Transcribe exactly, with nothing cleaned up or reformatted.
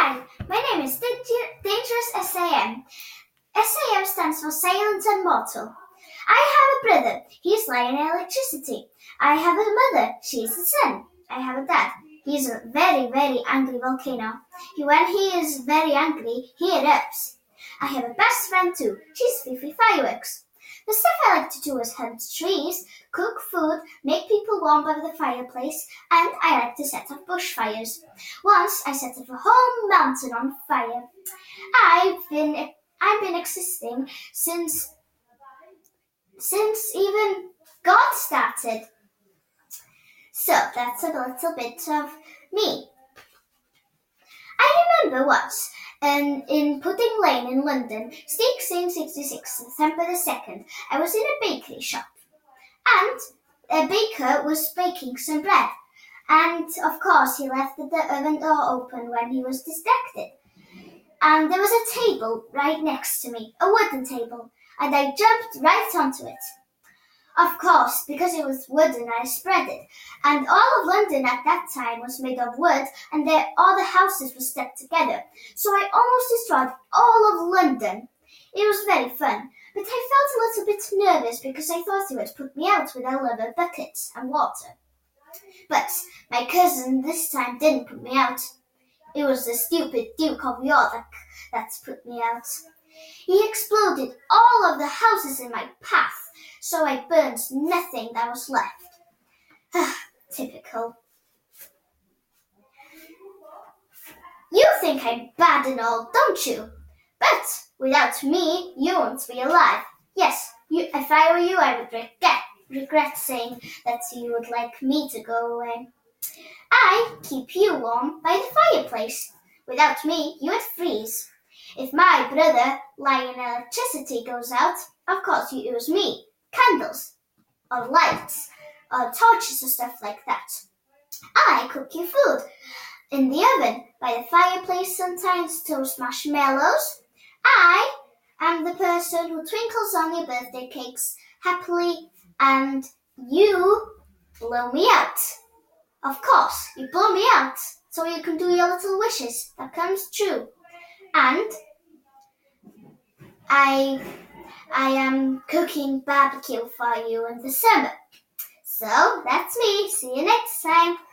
Hi, my name is Dangerous S A M. S A M stands for Silent and Mortal. I have a brother. He's lying in electricity. I have a mother. She's the sun. I have a dad. He's a very, very angry volcano. He, when he is very angry, he erupts. I have a best friend too. She's Fifi Fireworks. The stuff I like to do is hunt trees, cook food, make people warm by the fireplace, and I like to set off bushfires. Once I set off a whole mountain on fire. I've been I've been existing since since even God started. So that's a little bit of me. I remember once um, in Pudding Lane in London, sixteen sixty-six, September the second, I was in a bakery shop and a baker was baking some bread. And of course he left the oven door open when he was distracted. And there was a table right next to me, a wooden table, and I jumped right onto it. Of course, because it was wooden, I spread it. And all of London at that time was made of wood, and there, all the houses were stuck together. So I almost destroyed all of London. It was very fun, but I felt a little bit nervous because I thought he would put me out with a rubber bucket and water. But my cousin this time didn't put me out. It was the stupid Duke of York that put me out. He exploded all of the houses in my path, so I burned nothing that was left. Typical. You think I'm bad and all, don't you? But without me, you won't be alive. Yes, you, if I were you, I would regret, regret saying that you would like me to go away. I keep you warm by the fireplace. Without me, you would freeze. If my brother, lying in electricity, goes out, of course you use me. Candles, or lights, or torches or stuff like that. I cook you food in the oven, by the fireplace, sometimes toast marshmallows. I am the person who twinkles on your birthday cakes happily, and you blow me out. Of course, you blow me out so you can do your little wishes. That comes true. And I I am cooking barbecue for you in the summer. So that's me. See you next time.